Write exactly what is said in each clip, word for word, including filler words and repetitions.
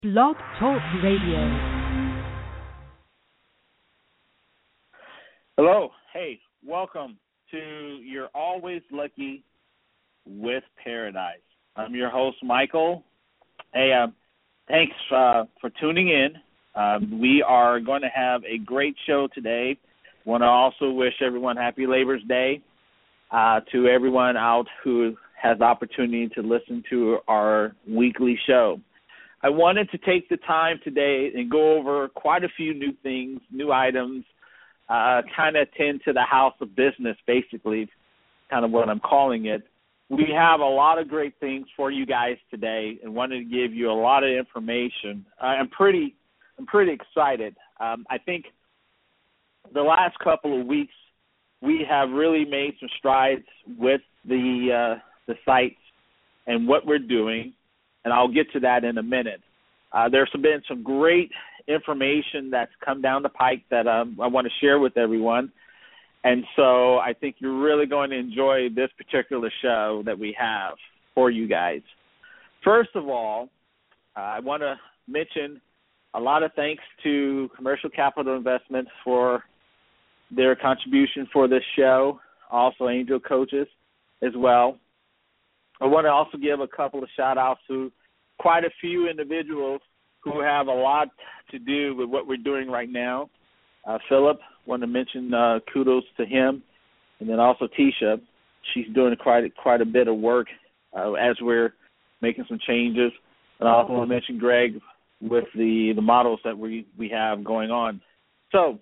Blog Talk Radio. Hello. Hey, welcome to You're Always Lucky with Paradise. I'm your host, Michael. Hey, uh, thanks uh, for tuning in. Um, we are going to have a great show today. Want to also wish everyone happy Labor's Day. Uh, to everyone out who has the opportunity to listen to our weekly show. I wanted to take the time today and go over quite a few new things, new items, uh, kind of tend to the house of business, basically, kind of what I'm calling it. We have a lot of great things for you guys today and wanted to give you a lot of information. I'm pretty, I'm pretty excited. Um, I think the last couple of weeks we have really made some strides with the uh, the sites and what we're doing, and I'll get to that in a minute. Uh, there's been some great information that's come down the pike that um, I want to share with everyone, and so I think you're really going to enjoy this particular show that we have for you guys. First of all, uh, I want to mention a lot of thanks to Commercial Capital Investments for their contribution for this show, also Angel Coaches as well. I want to also give a couple of shout-outs to quite a few individuals who have a lot to do with what we're doing right now. Uh, Philip, want to mention uh, kudos to him, and then also Tisha. She's doing quite, quite a bit of work uh, as we're making some changes. And I also want to mention Greg with the, the models that we, we have going on. So,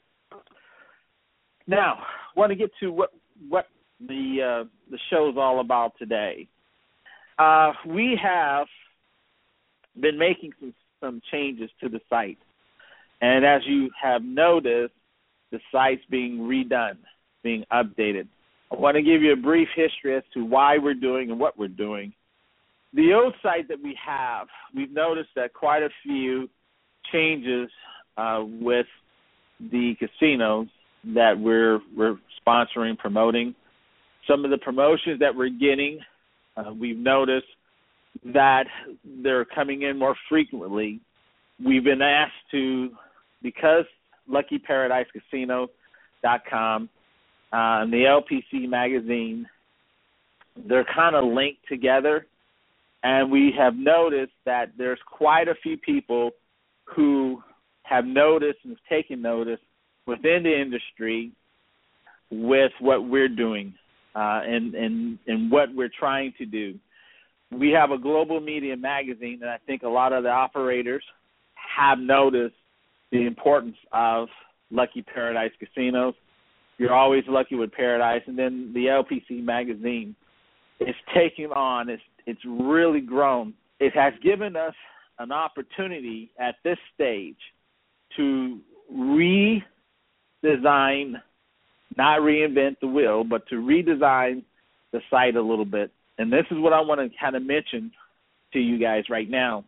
now, I want to get to what what the uh, the show is all about today. Uh, we have been making some, some changes to the site, and as you have noticed, the site's being redone, being updated. I want to give you a brief history as to why we're doing and what we're doing. The old site that we have, we've noticed that quite a few changes uh, with the casinos that we're we're sponsoring, promoting. Some of the promotions that we're getting, uh, we've noticed that they're coming in more frequently. We've been asked to, because Lucky Paradise Casino dot com uh, and the L P C magazine, they're kind of linked together, and we have noticed that there's quite a few people who have noticed and have taken notice within the industry with what we're doing uh, and, and, and what we're trying to do. We have a global media magazine, and I think a lot of the operators have noticed the importance of Lucky Paradise Casinos. You're always lucky with Paradise. And then the L P C magazine is taking on, it's, it's really grown. It has given us an opportunity at this stage to re- design, not reinvent the wheel, but to redesign the site a little bit. And this is what I want to kind of mention to you guys right now.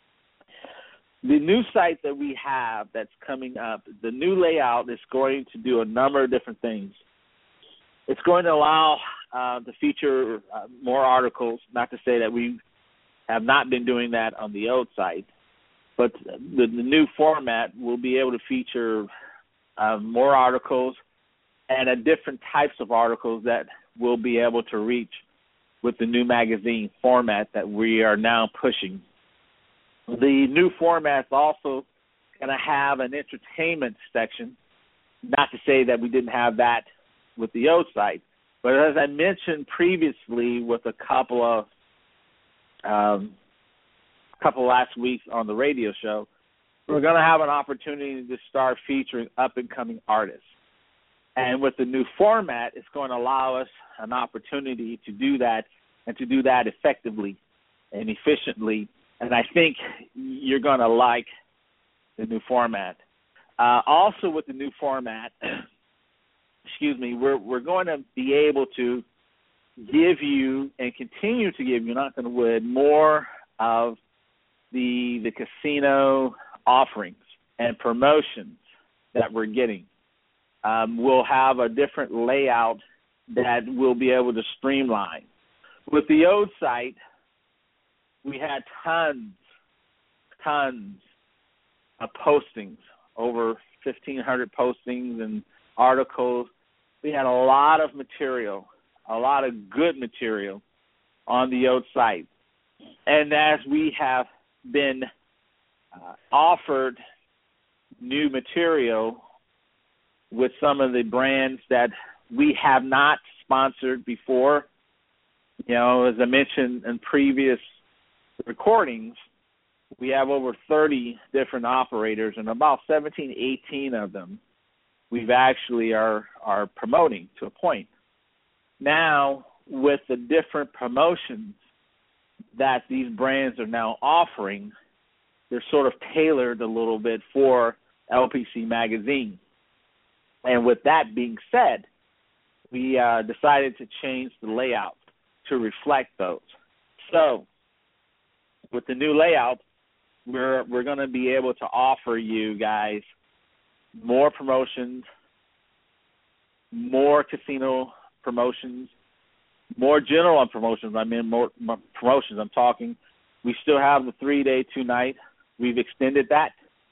The new site that we have that's coming up, the new layout is going to do a number of different things. It's going to allow uh, to feature uh, more articles, not to say that we have not been doing that on the old site, but the, the new format will be able to feature Uh, more articles and a different types of articles that we'll be able to reach with the new magazine format that we are now pushing. The new format's also going to have an entertainment section, not to say that we didn't have that with the old site, but as I mentioned previously with a couple of um, couple last weeks on the radio show, we're going to have an opportunity to start featuring up-and-coming artists. And with the new format, it's going to allow us an opportunity to do that and to do that effectively and efficiently. And I think you're going to like the new format. Uh, also with the new format, excuse me, we're, we're going to be able to give you and continue to give you, knock on wood, more of the the casino offerings and promotions that we're getting. Um, we'll have a different layout that we'll be able to streamline. With the old site, we had tons, tons of postings, over fifteen hundred postings and articles. We had a lot of material, a lot of good material on the Oath site. And as we have been uh, offered new material with some of the brands that we have not sponsored before, you know, as I mentioned in previous recordings, we have over thirty different operators, and about seventeen, eighteen of them we've actually are, are promoting to a point. Now, with the different promotions that these brands are now offering, they're sort of tailored a little bit for L P C Magazine. And with that being said, we uh, decided to change the layout to reflect those. So, with the new layout, we're we're going to be able to offer you guys more promotions, more casino promotions, more general on promotions. I mean, more, more promotions. I'm talking. We still have the three-day, two-night. We've extended that.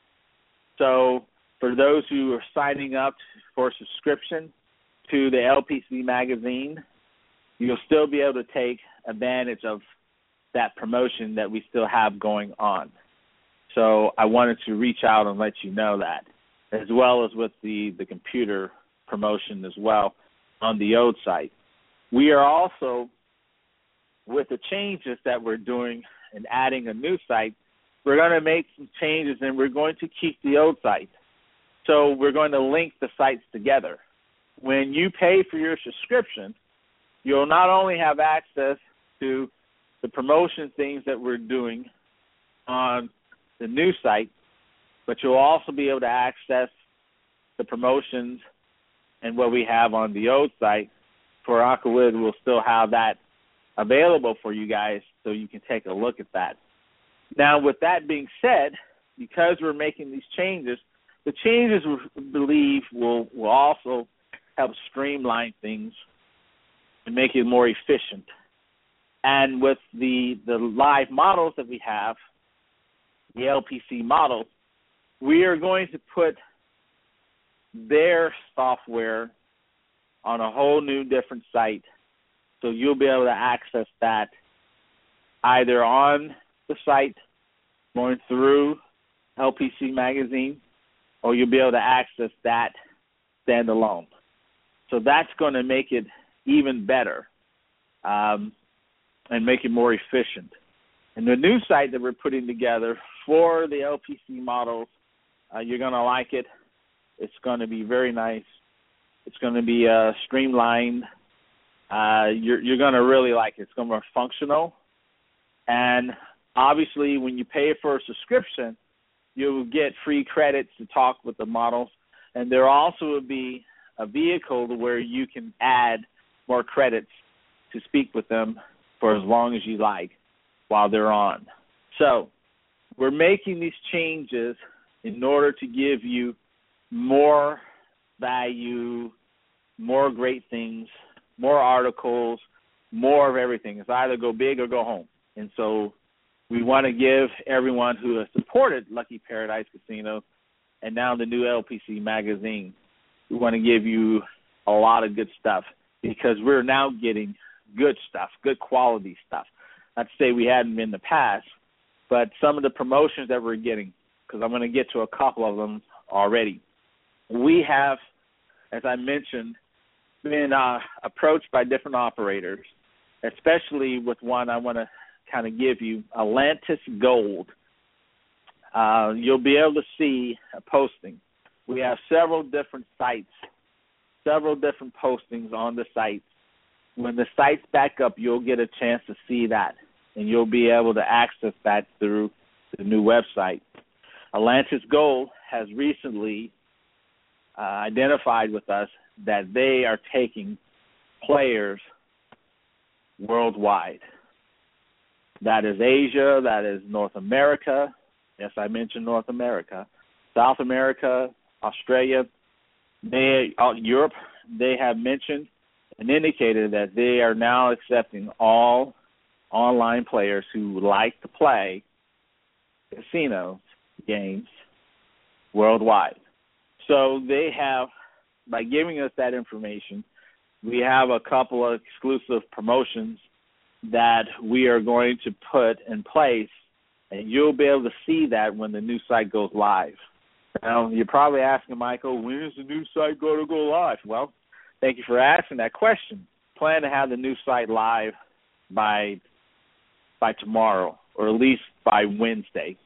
So for those who are signing up for a subscription to the L P C Magazine, you'll still be able to take advantage of that promotion that we still have going on. So I wanted to reach out and let you know that, as well as with the, the computer promotion as well on the Oath site. We are also, with the changes that we're doing and adding a new site, we're going to make some changes, and we're going to keep the Oath site. So we're going to link the sites together. When you pay for your subscription, you'll not only have access to the promotion things that we're doing on the new site, but you'll also be able to access the promotions and what we have on the Oath site. For Aquawood, we'll still have that available for you guys so you can take a look at that. Now, with that being said, because we're making these changes, the changes we believe will, will also help streamline things and make it more efficient. And with the, the live models that we have, the L P C models, we are going to put their software on a whole new different site, so you'll be able to access that either on the site going through L P C Magazine, or you'll be able to access that standalone. So that's going to make it even better um, and make it more efficient. And the new site that we're putting together for the L P C models, uh, you're going to like it. It's going to be very nice. It's going to be uh, streamlined. Uh, you're you're going to really like it. It's going to be more functional. And obviously, when you pay for a subscription, you'll get free credits to talk with the models. And there also will be a vehicle where you can add more credits to speak with them for as long as you like while they're on. So we're making these changes in order to give you more value, more great things, more articles, more of everything. It's either go big or go home. And so we want to give everyone who has supported Lucky Paradise Casino and now the new L P C Magazine, we want to give you a lot of good stuff because we're now getting good stuff, good quality stuff. Not to say we hadn't in the past, but some of the promotions that we're getting, because I'm going to get to a couple of them already. We have, as I mentioned, been uh, approached by different operators, especially with one I want to kind of give you, Atlantis Gold. Uh, you'll be able to see a posting. We have several different sites, several different postings on the site. When the site's back up, you'll get a chance to see that, and you'll be able to access that through the new website. Atlantis Gold has recently uh, identified with us that they are taking players worldwide. That is Asia, that is North America. Yes, I mentioned North America. South America, Australia, they, uh, Europe, they have mentioned and indicated that they are now accepting all online players who like to play casino games worldwide. So they have, by giving us that information, we have a couple of exclusive promotions that we are going to put in place, and you'll be able to see that when the new site goes live. Now, you're probably asking, Michael, when is the new site going to go live? Well, thank you for asking that question. Plan to have the new site live by by tomorrow, or at least by Wednesday.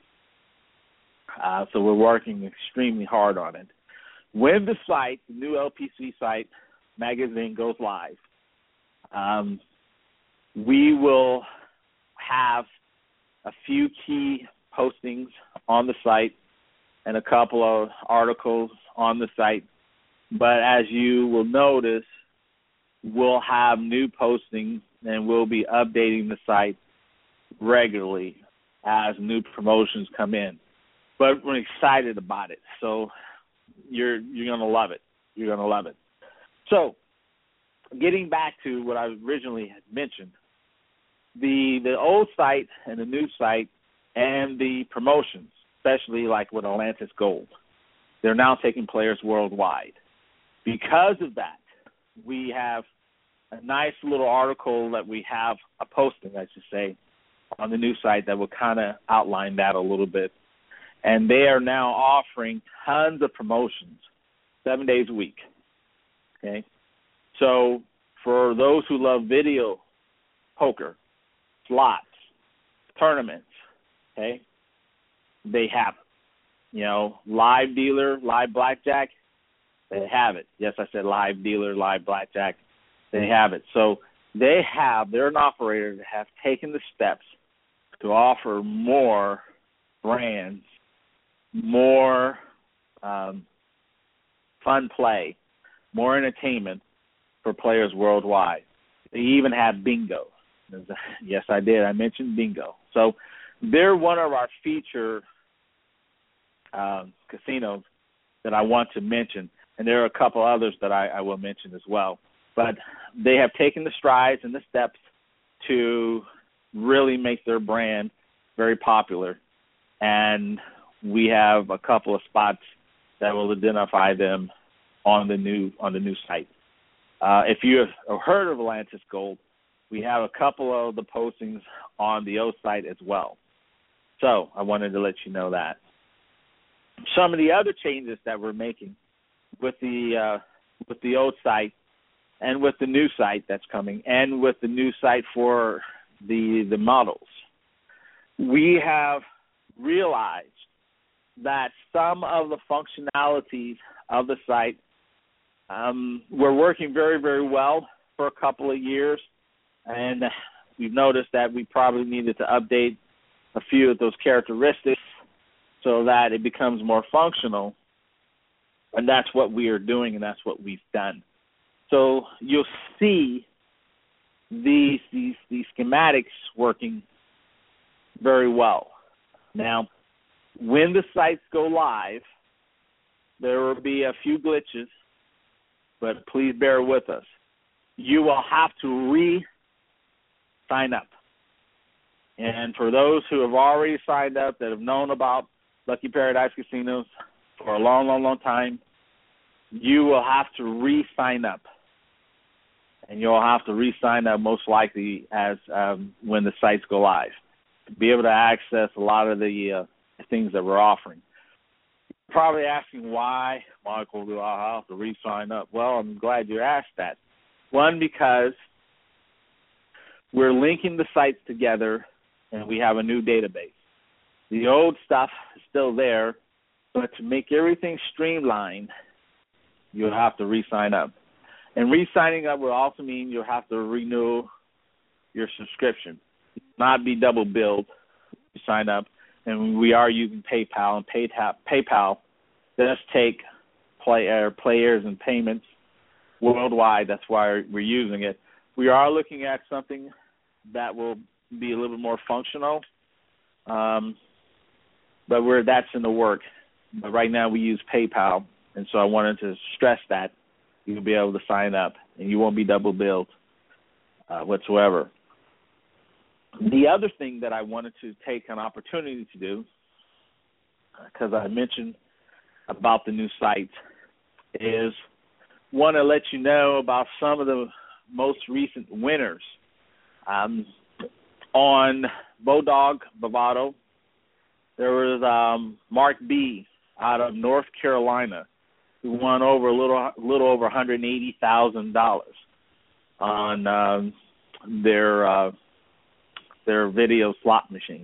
Uh, so we're working extremely hard on it. When the site, the new L P C site magazine goes live, um, we will have a few key postings on the site and a couple of articles on the site. But as you will notice, we'll have new postings and we'll be updating the site regularly as new promotions come in. But we're excited about it. So you're you're going to love it. You're going to love it. So getting back to what I originally had mentioned, the the old site and the new site and the promotions, especially like with Atlantis Gold, they're now taking players worldwide. Because of that, we have a nice little article that we have, a posting, I should say, on the new site that will kind of outline that a little bit. And they are now offering tons of promotions, seven days a week. Okay? So for those who love video poker, slots, tournaments, okay, they have it. You know, live dealer, live blackjack, they have it. Yes, I said live dealer, live blackjack, they have it. So they have, they're an operator that have taken the steps to offer more brands, more um, fun play, more entertainment for players worldwide. They even have bingo. Yes, I did. I mentioned bingo. So they're one of our feature uh, casinos that I want to mention, and there are a couple others that I, I will mention as well. But they have taken the strides and the steps to really make their brand very popular, and we have a couple of spots that will identify them on the new on the new site. Uh, if you have heard of Atlantis Gold, we have a couple of the postings on the old site as well. So I wanted to let you know that. Some of the other changes that we're making with the uh, with the old site and with the new site that's coming, and with the new site for the the models, we have realized that some of the functionalities of the site um, were working very, very well for a couple of years, and we've noticed that we probably needed to update a few of those characteristics so that it becomes more functional, and that's what we are doing, and that's what we've done. So you'll see these these these schematics working very well. Now, when the sites go live, there will be a few glitches, but please bear with us. You will have to re-sign up. And for those who have already signed up, that have known about Lucky Paradise Casinos for a long, long, long time, you will have to re-sign up. And you'll have to re-sign up most likely as um, when the sites go live, to be able to access a lot of the uh, things that we're offering. You're probably asking why, Michael, do I have to re-sign up? Well, I'm glad you asked that. One, because we're linking the sites together and we have a new database. The old stuff is still there, but to make everything streamlined, you'll have to re-sign up. And re-signing up will also mean you'll have to renew your subscription, not be double billed. You sign up, and we are using PayPal, and PayPal, PayPal does take play, uh, players and payments worldwide. That's why we're using it. We are looking at something that will be a little bit more functional, um, but we're that's in the work. But right now we use PayPal, and so I wanted to stress that you'll be able to sign up, and you won't be double billed uh, whatsoever. The other thing that I wanted to take an opportunity to do, because I mentioned about the new site is want to let you know about some of the most recent winners. Um, on Bodog Bovado, there was um, Mark B. out of North Carolina who won over a little, little over one hundred eighty thousand dollars on um, their uh, their video slot machine.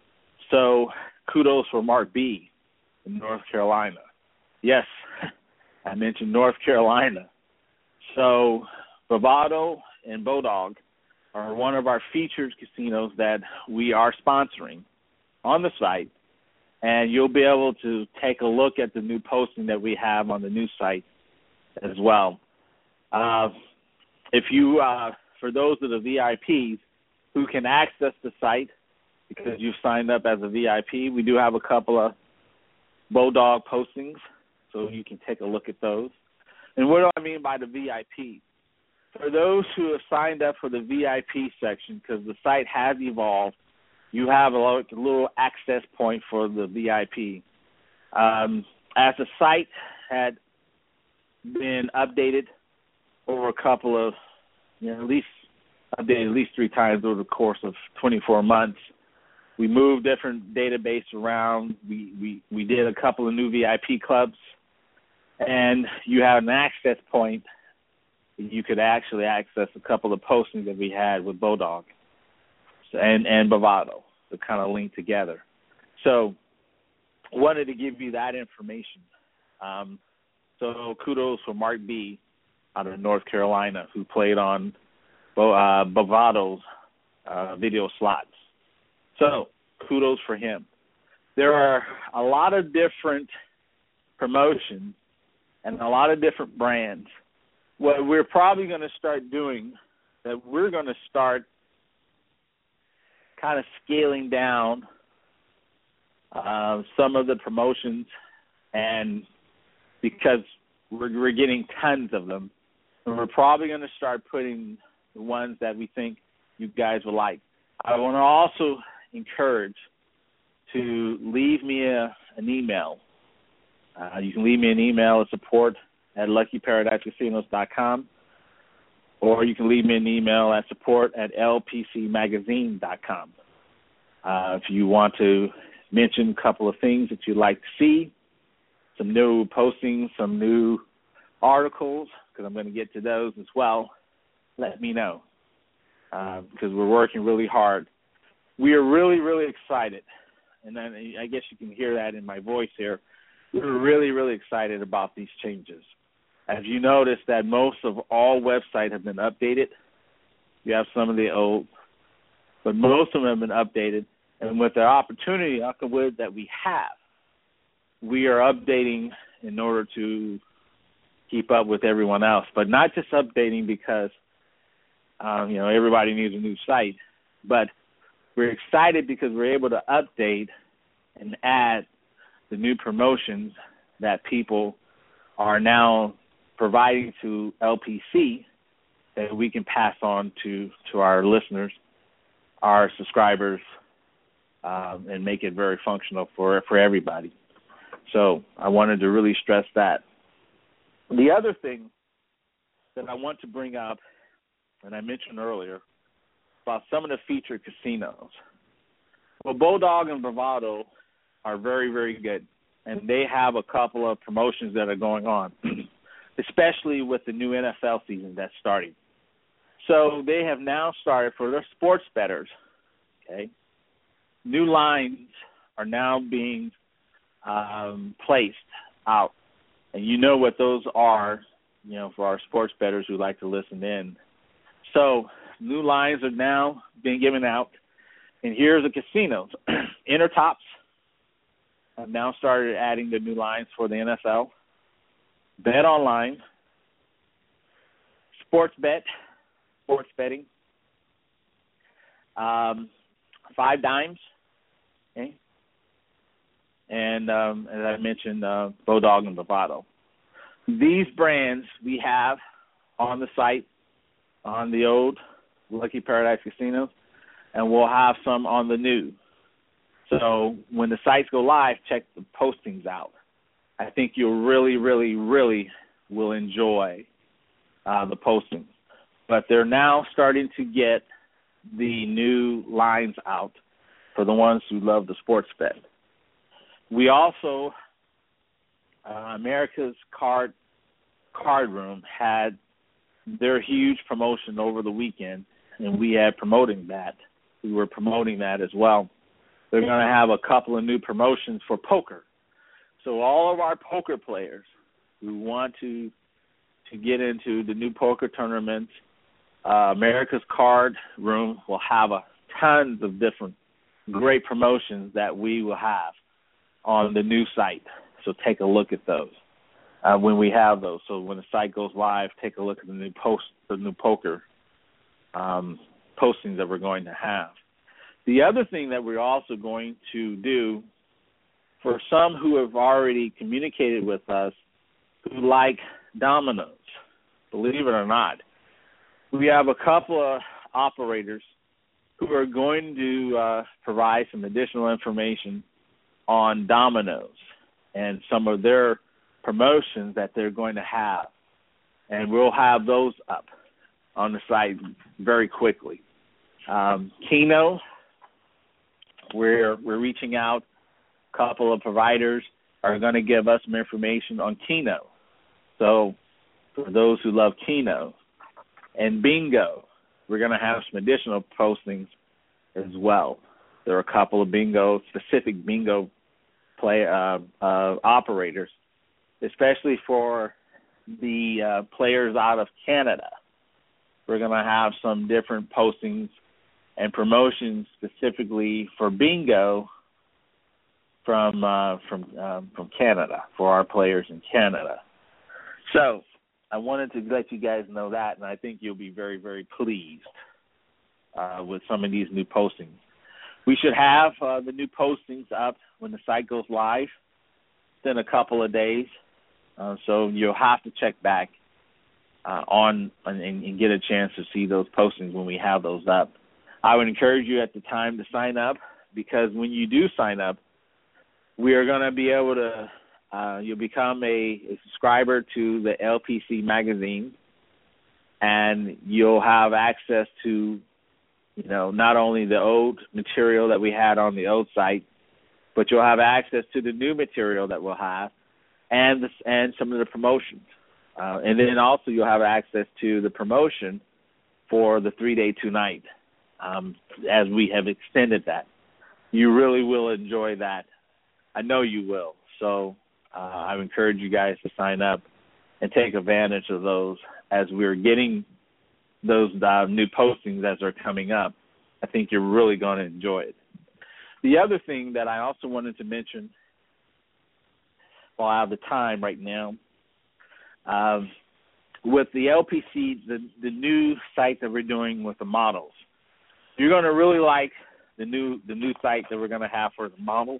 So kudos for Mark B. in North Carolina. Yes, I mentioned North Carolina. So Bovado and Bodog are one of our featured casinos that we are sponsoring on the site, and you'll be able to take a look at the new posting that we have on the new site as well. Uh, if you, uh, for those of the V I Ps who can access the site because you've signed up as a V I P, we do have a couple of Bodog postings, so you can take a look at those. And what do I mean by the V I P? For those who have signed up for the V I P section, because the site has evolved, you have a little access point for the V I P. Um, as the site had been updated over a couple of, you know, at least updated at least three times over the course of twenty-four months, we moved different database around. We, we, we did a couple of new V I P clubs, and you have an access point. You could actually access a couple of postings that we had with Bodog and, and Bovado to kind of link together. So wanted to give you that information. Um, so kudos for Mark B. out of North Carolina who played on Bo, uh, Bovado's uh, video slots. So kudos for him. There are a lot of different promotions and a lot of different brands. What we're probably going to start doing, that we're going to start kind of scaling down uh, some of the promotions, and because we're, we're getting tons of them, and we're probably going to start putting the ones that we think you guys will like. I want to also encourage to leave me a, an email. Uh, you can leave me an email at support at lucky paradise casinos dot com, or you can leave me an email at support at l p c magazine dot com. Uh, if you want to mention a couple of things that you'd like to see, some new postings, some new articles, because I'm going to get to those as well, let me know, uh, because we're working really hard. We are really, really excited, and then I guess you can hear that in my voice here. We're really, really excited about these changes. As you notice that most of all websites have been updated. You have some of the old, but most of them have been updated. And with the opportunity that we have, we are updating in order to keep up with everyone else. But not just updating because, um, you know, everybody needs a new site, but we're excited because we're able to update and add the new promotions that people are now providing to L P C that we can pass on to, to our listeners, our subscribers, um, and make it very functional for, for everybody. So I wanted to really stress that. The other thing that I want to bring up, and I mentioned earlier, about some of the featured casinos. Well, Bodog and Bovado are very, very good, and they have a couple of promotions that are going on, especially with the new N F L season that's starting. So they have now started for their sports bettors, okay, new lines are now being um, placed out. And you know what those are, you know, for our sports bettors who like to listen in. So new lines are now being given out. And here's the casinos. Intertops have now started adding the new lines for the N F L. Bet Online, Sports Bet, sports betting, um, Five Dimes, okay, and um, as I mentioned, uh, Bodog and Bovado. These brands we have on the site, on the old Lucky Paradise Casinos, and we'll have some on the new. So when the sites go live, check the postings out. I think you'll really, really, really will enjoy uh, the postings. But they're now starting to get the new lines out for the ones who love the sports bet. We also, uh, America's Card Card Room had their huge promotion over the weekend, and we had promoting that. We were promoting that as well. They're going to have a couple of new promotions for poker. So all of our poker players who want to to get into the new poker tournaments, uh, America's Card Room will have a tons of different great promotions that we will have on the new site. So take a look at those uh, when we have those. So when the site goes live, take a look at the new post, the new poker um, postings that we're going to have. The other thing that we're also going to do for some who have already communicated with us who like dominoes, believe it or not, we have a couple of operators who are going to uh, provide some additional information on dominoes and some of their promotions that they're going to have. And we'll have those up on the site very quickly. Um, Keno, we're, we're reaching out. A couple of providers are going to give us some information on Keno. So for those who love Keno. And bingo, we're going to have some additional postings as well. There are a couple of bingo, specific bingo play uh, uh, operators, especially for the uh, players out of Canada. We're going to have some different postings and promotions specifically for bingo from uh, from um, from Canada for our players in Canada. So I wanted to let you guys know that, and I think you'll be very, very pleased uh, with some of these new postings. We should have uh, the new postings up when the site goes live within a couple of days. Uh, so you'll have to check back uh, on and, and get a chance to see those postings when we have those up. I would encourage you at the time to sign up, because when you do sign up, we are going to be able to Uh, you'll become a, a subscriber to the L P C magazine, and you'll have access to, you know, not only the old material that we had on the old site, but you'll have access to the new material that we'll have, and the, and some of the promotions. Uh, and then also you'll have access to the promotion for the three-day, two-night, um, as we have extended that. You really will enjoy that. I know you will. So Uh, I encourage you guys to sign up and take advantage of those as we're getting those uh, new postings as they're coming up. I think you're really going to enjoy it. The other thing that I also wanted to mention while I have the time right now, uh, with the L P C, the, the new site that we're doing with the models, you're going to really like the new the new site that we're going to have for the models.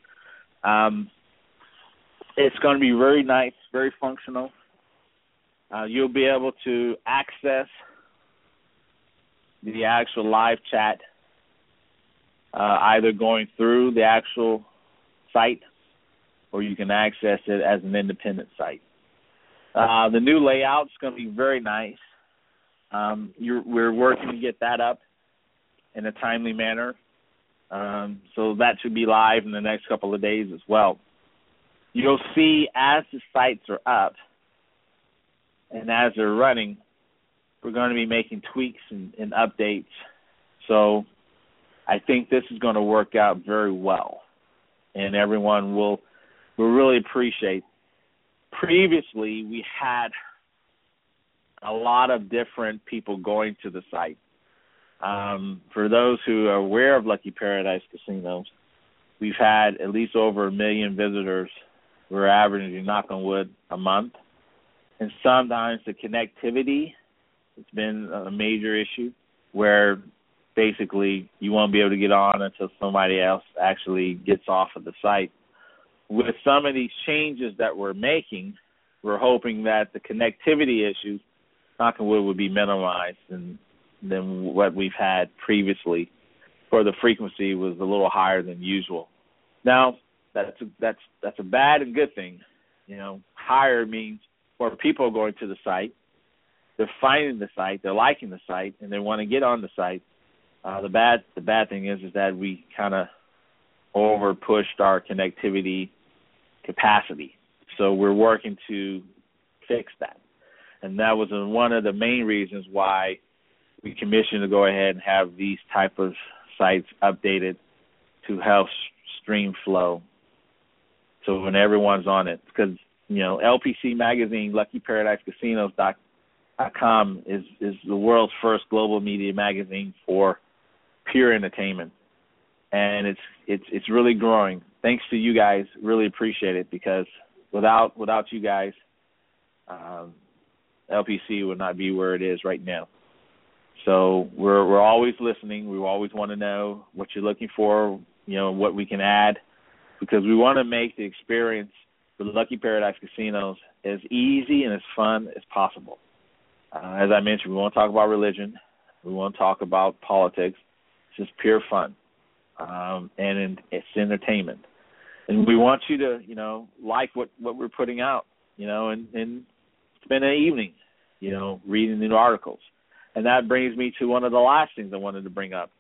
Um, It's going to be very nice, very functional. Uh, you'll be able to access the actual live chat uh, either going through the actual site, or you can access it as an independent site. Uh, the new layout is going to be very nice. Um, you're, we're working to get that up in a timely manner. Um, so that should be live in the next couple of days as well. You'll see as the sites are up and as they're running, we're going to be making tweaks and, and updates. So I think this is going to work out very well, and everyone will will really appreciate. Previously, we had a lot of different people going to the site. Um, for those who are aware of Lucky Paradise Casinos, we've had at least over a million visitors. We're averaging, knock on wood, a month. And sometimes the connectivity has been a major issue where basically you won't be able to get on until somebody else actually gets off of the site. With some of these changes that we're making, we're hoping that the connectivity issues, knock on wood, would be minimized than, than what we've had previously, where the frequency was a little higher than usual. Now, That's a, that's that's a bad and good thing, You know, higher means more people going to the site. They're finding the site, they're liking the site, and they want to get on the site. Uh, the bad the bad thing is is that we kind of over pushed our connectivity capacity. So we're working to fix that. And that was one of the main reasons why we commissioned to go ahead and have these type of sites updated to help stream flow. So when everyone's on it, because, you know, L P C magazine, Lucky Paradise Casinos dot com is, is the world's first global media magazine for pure entertainment. And it's it's it's really growing. Thanks to you guys, really appreciate it, because without without you guys, um, L P C would not be where it is right now. So we're we're always listening. We always want to know what you're looking for, you know, what we can add, because we want to make the experience for the Lucky Paradise Casinos as easy and as fun as possible. Uh, as I mentioned, we want to talk about religion. We want to talk about politics. It's just pure fun. Um, and in, it's entertainment. And we want you to, you know, like what, what we're putting out, you know, and, and spend an evening, you know, reading the new articles. And that brings me to one of the last things I wanted to bring up.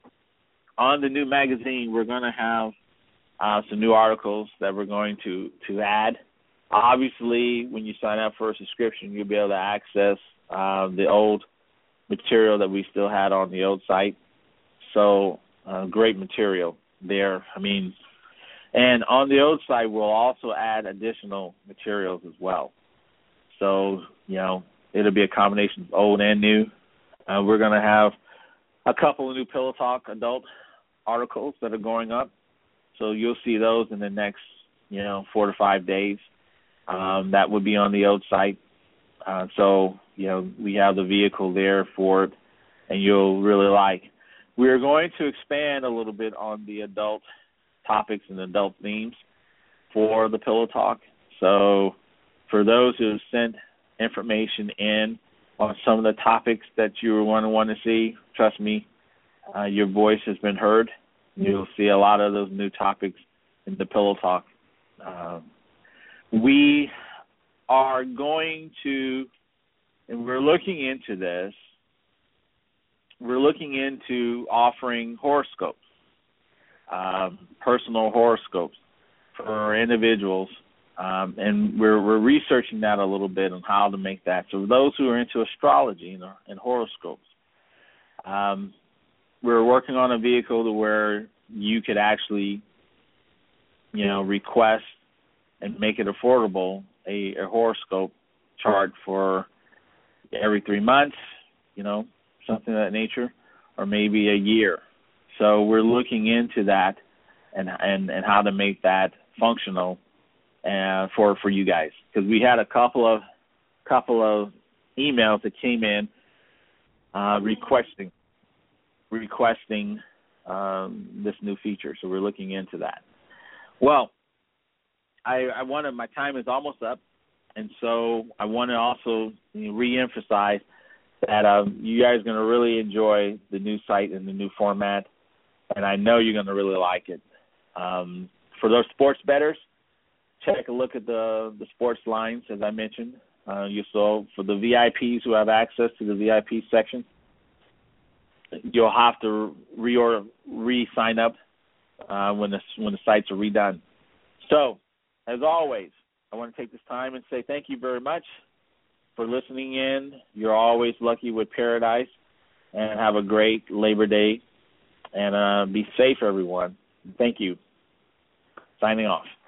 On the new magazine, we're going to have uh, some new articles that we're going to, to add. Obviously, when you sign up for a subscription, you'll be able to access uh, the old material that we still had on the old site. So uh, great material there. I mean, and on the old site, we'll also add additional materials as well. So, you know, it'll be a combination of old and new. Uh, we're going to have a couple of new Pillow Talk adult articles that are going up. So you'll see those in the next, you know, four to five days. Um, that would be on the old site. Uh, so, you know, we have the vehicle there for it, and you'll really like. We're going to expand a little bit on the adult topics and adult themes for the Pillow Talk. So for those who have sent information in on some of the topics that you want to want to see, trust me, uh, your voice has been heard. You'll see a lot of those new topics in the Pillow Talk. Uh, we are going to, and we're looking into this, we're looking into offering horoscopes, um, personal horoscopes for individuals, um, and we're, we're researching that a little bit on how to make that. So those who are into astrology and, and horoscopes, um, we're working on a vehicle to where you could actually, you know, request and make it affordable, a, a horoscope chart for every three months, you know, something of that nature, or maybe a year. So we're looking into that and and, and how to make that functional uh, for for you guys, because we had a couple of couple of emails that came in uh, requesting requesting um, this new feature. So we're looking into that. Well, I, I wanted, my time is almost up, and so I want to also, you know, re-emphasize that um, you guys are going to really enjoy the new site and the new format, and I know you're going to really like it. Um, for those sports bettors, check a look at the, the sports lines, as I mentioned. Uh, you saw for the V I Ps who have access to the V I P section, you'll have to re or re-sign up uh, when the when the sites are redone. So, as always, I want to take this time and say thank you very much for listening in. You're always lucky with Paradise, and have a great Labor Day, and uh, be safe, everyone. Thank you. Signing off.